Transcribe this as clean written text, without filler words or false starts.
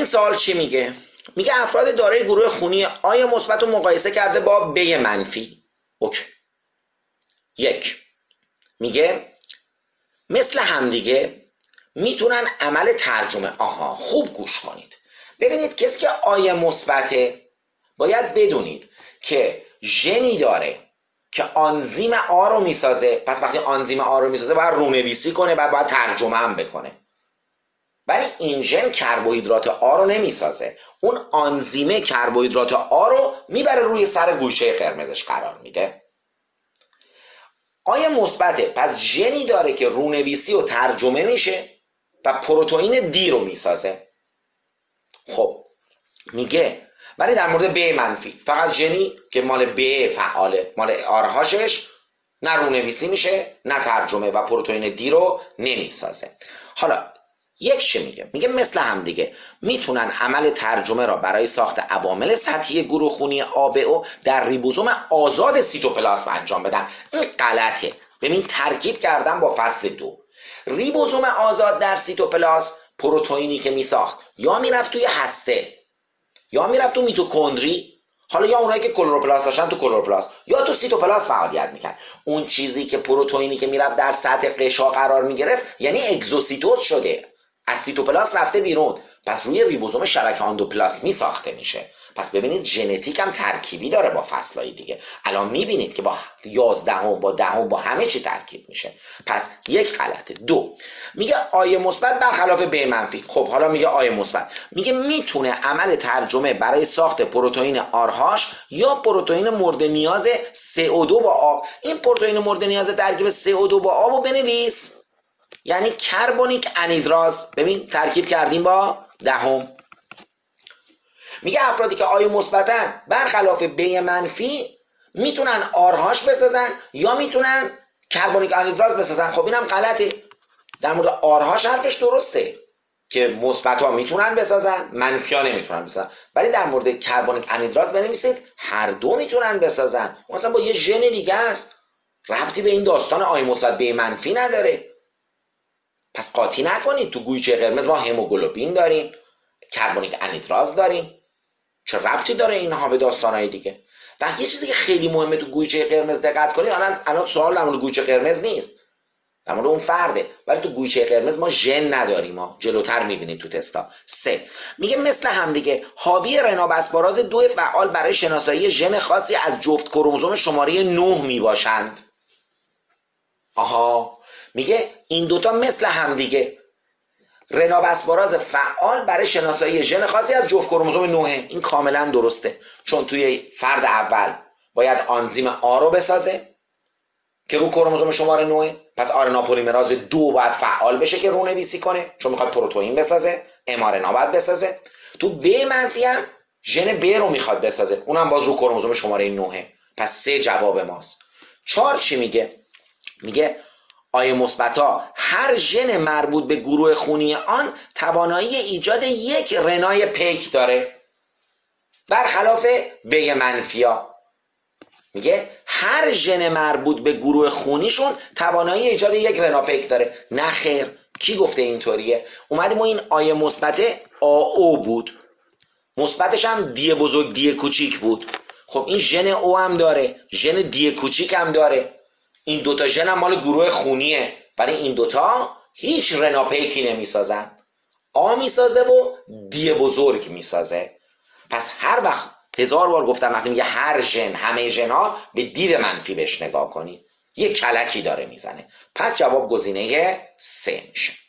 سوال چی میگه؟ میگه افراد دارای گروه خونی آ مثبت رو مقایسه کرده با ب منفی. اوکی. یک، میگه مثل همدیگه میتونن عمل ترجمه. آها، خوب گوش کنید. ببینید کسی که آی مثبته باید بدونید که ژنی داره که آنزیم آ رو میسازه. پس وقتی آنزیم آ رو میسازه باید رونویسی کنه و باید ترجمه هم بکنه. ولی این ژن کربوهیدرات آ رو نمیسازه. اون آنزیم کربوهیدرات آ رو میبره روی سر گوشه قرمزش قرار میده. آیا مثبته، پس ژنی داره که رونویسی و ترجمه میشه و پروتئین دی رو میسازه. خب میگه ولی در مورد ب منفی فقط ژنی که مال ب فعاله، مال آرهاشش نه رونویسی میشه نه ترجمه و پروتئین دی رو نمیسازه. حالا یک چه میگه مثل هم دیگه میتونن عمل ترجمه را برای ساخت عوامل سطحی گروه خونی آ ب او در ریبوزوم آزاد سیتوپلاسم انجام بدن. این غلطه. ببین ترکیب کردن با فصل 2. ریبوزوم آزاد در سیتوپلاسم پروتئینی که میساخت یا میرفت توی هسته یا میرفت تو میتوکندری، حالا یا اونایی که کلوروپلاست داشتن تو کلوروپلاست یا تو سیتوپلاست فعالیت میکرد. اون چیزی که پروتئینی که میرفت در سطح قشا قرار میگرفت یعنی اگزوسیتوز شده، از سیتوپلاست رفته بیرون، پس روی ریبوزوم شبکه اندوپلاسمی ساخته میشه. پس ببینید ژنتیک هم ترکیبی داره با فصلهای دیگه. الان میبینید که با 11 با 10 با همه چی ترکیب میشه. پس یک غلطه. 2 میگه آی مثبت برخلاف ب منفی. خب حالا میگه آی مثبت میگه میتونه عمل ترجمه برای ساخت پروتئین آرهاش یا پروتئین مورد نیاز CO2 با آب. این پروتئین مورد نیاز ترکیب CO2 با آب رو بنویس، یعنی کربونیک انیدراز. ببین ترکیب کردیم با 10. میگه افرادی که آی مثبتن برخلاف ب منفی میتونن آرهاش بسازن یا میتونن کربونیک انیدراز بسازن. خب اینم غلطه. در مورد آرهاش حرفش درسته که مثبت ها میتونن بسازن، منفی ها نمیتونن بسازن، ولی در مورد کربونیک انیدراز بنویسید هر دو میتونن بسازن. مثلا با یه ژن دیگه است، ربطی به این داستان آی مثبت ب منفی نداره. پس قاطی نکنید. تو گویچه قرمز ما هموگلوبین داریم، کربونیک انیدراز داریم. چه ربطی داره اینها به داستانهای دیگه؟ و یه چیزی که خیلی مهمه تو گویچه قرمز دقت کنید. الان سوال در مورد گویچه قرمز نیست، در مورد اون فرده، ولی تو گویچه قرمز ما ژن نداریم. ما جلوتر میبینید تو تستا. 3 میگه مثل همدیگه حاوی رنابسپاراز 2 فعال برای شناسایی ژن خاصی از جفت کروموزوم شماره 9 میباشند. آها، میگه این دوتا مثل همدیگه، رنابسپاراز فعال برای شناسایی ژن خاصی از جفت کروموزوم 9. این کاملا درسته، چون توی فرد اول باید آنزیم آ رو بسازه که رو کروموزوم شماره 9. پس آرنا پلیمراز 2 باید فعال بشه که رونویسی کنه، چون میخواد پروتئین بسازه. ام آر ان ا باید بسازه. تو ب منفی هم ژن ب رو میخواد بسازه، اونم باز رو کروموزوم شماره 9. پس 3 جواب ماست. 4 چی میگه؟ میگه آی مثبتا هر ژن مربوط به گروه خونی آن توانایی ایجاد یک رنای پیک داره، برخلاف ب منفیا. میگه هر ژن مربوط به گروه خونیشون توانایی ایجاد یک رناپیک داره. نه خیر، کی گفته اینطوریه؟ اومدیم ما این آی مثبت آو بود، مثبتش هم دی بزرگ دی کوچیک بود. خب این ژن او هم داره، ژن دی کوچیک هم داره. این دوتا ژن هم مال گروه خونیه، ولی این دوتا هیچ رناپیکی نمیسازن. آ میسازه و دی بزرگ میسازه. پس هر وقت 1000 بار گفتم وقتی میگه هر ژن، همه ژن ها، به دید منفی بهش نگاه کنید. یه کلکی داره میزنه. پس جواب گزینه 3 میشه.